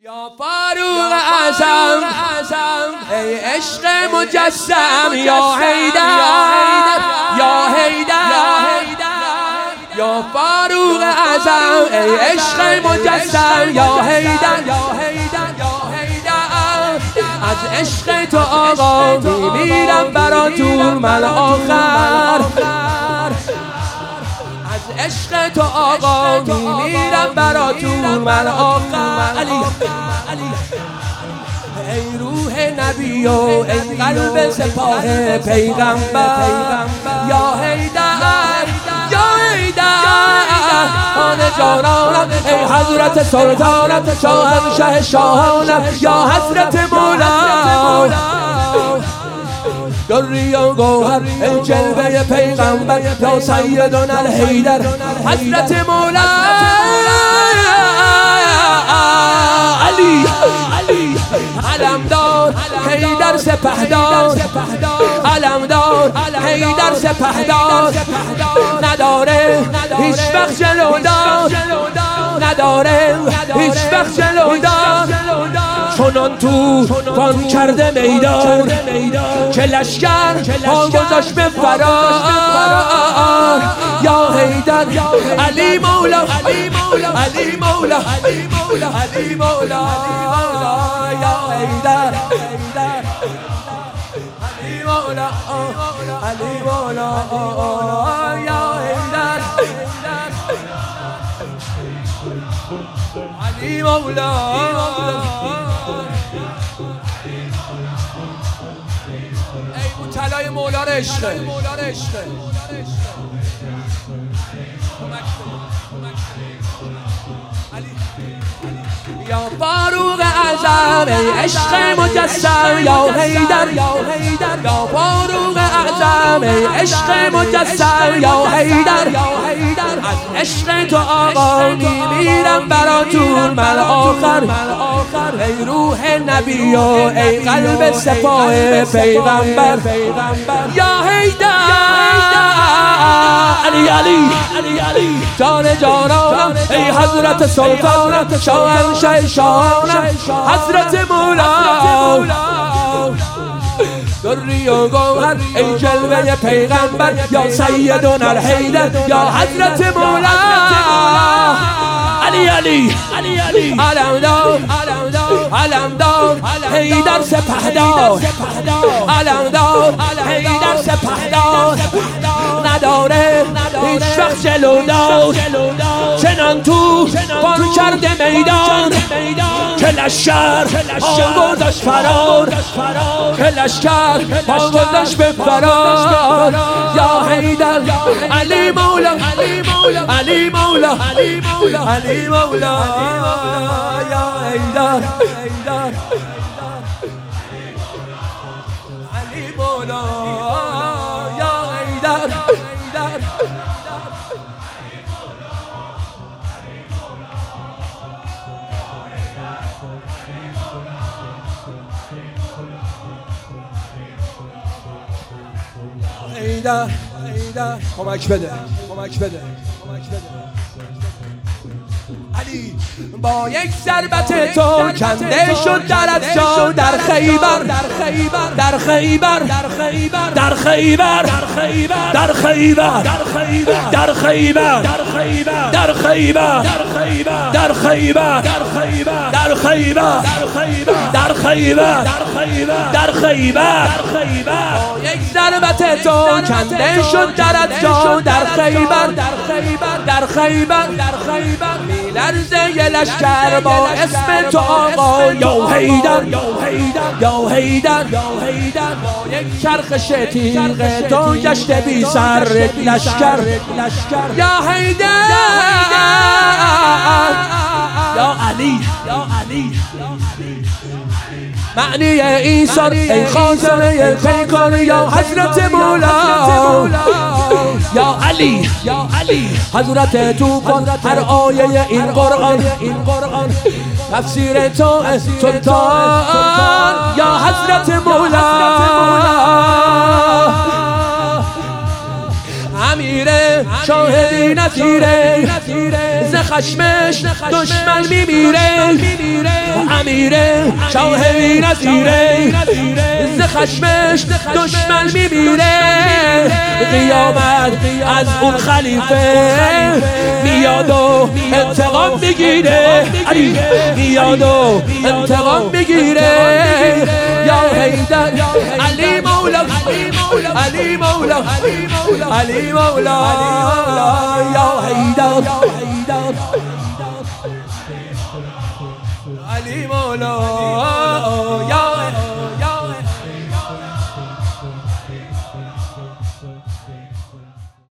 یا فاروق اعظم ای عشق مجسم یا حیدر یا حیدر یا فاروق اعظم ای عشق مجسم یا حیدر از عشق تو آقا میمیرم برا طول من آخر از عشق تو آقا میمیرم برا طول من آخر علی ای روح نبی و ای قلب سپاه پیغمبر یا حیدر یا حیدر خان جانانم ای حضرت سلطانم شاهنشه شاهانم یا حضرت مولا دری و گوهر ای جلوه پیغمبر یا سیدنا الحیدر حضرت مولا علی علمدار حیدر سپهدار علمدار حیدر سپهدار نداره هیچ وقت جلودار نداره هیچ وقت جلودار چنان تو فان کرده میدان که لشکر پا گذاشت به فرار یا حیدر علی مولا علی مولا علی مولا یا حیدر علی مولا علی مولا یا حیدر علی مولا ای مطلع مولا را عشقه یا فاروق اعظم ای عشق مجسم یا حیدر یا فاروق اعظم ای عشق مجسم یا حیدر از عشق تو آقا میمیرم برا طول من آخر ای روح نبی و ای قلب سپاه پیغمبر یا حیدر علی جان جانانم ای حضرت سلطانم شاهنشه شاهانم حضرت مولا دری و گوهر ای جلوه پیغمبر یا سیدنا الحیدر یا حضرت مولا علی علمدار حیدر سپهدار علمدار حیدر سپهدار نداره هیچ وقت جلودار چنان تو فان کرده میدان که لشکر پا گذاشت فرار که لشکر پا گذاشت به فرار یا حیدر علی مولا علی مولا علی مولا یا حیدر علی مولا یا حیدر حیدر کمک بده علی با یک ضربت تو کنده شد درت جا در خیبر در خیبر در خیبر در خیبر در خیبر در خیبر در خیبر در خیبر در خیبر در خیبر یک ضربت تو کنده شد درت جا در خیبر در خیبر میلرزه یه لشکر با اسم تو آقا یا حیدر یا حیدر با یک چرخش تیغ تو گشته بی سر لشکر یا حیدر یا علی معنی ایسان ای خازنه پیکان یا حضرت مولا یا علی حضرت توفان هر آیه این قرآن تفسیر تو سلطان یا حضرت مولا امیر شاهدی نتیره ز خشمش دشمن میمیره امیره شاهدی نتیره ز خشمش دشمن میمیره قیامت از اون خلیفه میاد و انتقام میگیره میاد و انتقام میگیره یا حیدر علی مولا علی مولا علی مولا یا حیدر علی مولا یا